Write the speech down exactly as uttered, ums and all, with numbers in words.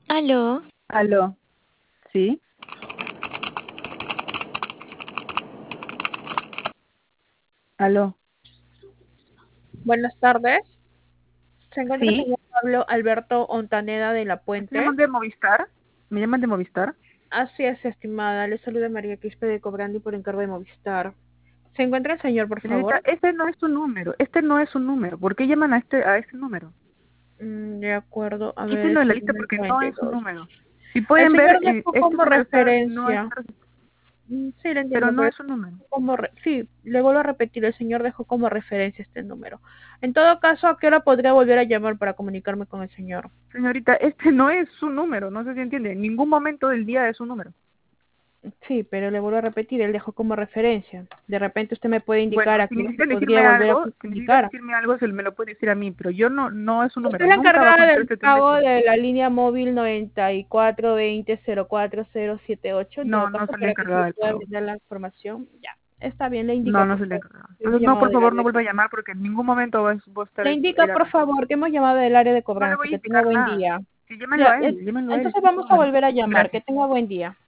Aló, Aló, ¿sí? Aló, Buenas tardes. Se encuentra el ¿sí? señor Pablo Alberto Ontaneda de la ¿Me Puente. llaman de Movistar? ¿Me llaman de Movistar? Así es, estimada. Le saluda María Quispe de Cobrandi por encargo de Movistar. ¿Se encuentra el señor, por Señorita, favor? este no es su número, este no es su número. ¿Por qué llaman a este a este número? Mm, de acuerdo. A ver, Quítenlo es de la el lista número porque no noventa y es su dos. número. Si El pueden ver, señor eh, dejó este como número está, no referencia. está, Mm, Sí, lo pero entiendo, no pero es su número. como re- sí, le vuelvo a repetir, el señor dejó como referencia este número. En todo caso, ¿a qué hora podría volver a llamar para comunicarme con el señor? Señorita, este no es su número, no sé si entiende. En ningún momento del día es su número. Sí, pero le vuelvo a repetir, él dejó como referencia. De repente usted me puede indicar Bueno, a si qué hora se necesitan podría decirme volver a algo, si necesitan comunicar. decirme algo, se me lo puede decir a mí, pero yo no, no es su Usted número. es la Nunca va a encargada contestar del este pago teléfono. de la línea móvil noventa y cuatro veinte cero cuatro cero siete ocho, en todo No, no caso, soy la para que se encargada le del pueda pago. brindar la información. Ya, está bien, le indica, No, no por soy la favor. encargada. Hemos Entonces, no, llamado por del favor, área no de vuelva a cobranza. llamar porque en ningún momento va, va a estar Le es- indica, él por acá. favor, que hemos llamado del área de No le cobranza. voy a Que tenga indicar buen nada. día. Sí, llámenlo Ya, a eh, él, llámenlo a él. entonces vamos a Bueno, volver a llamar. Que gracias. tenga buen día.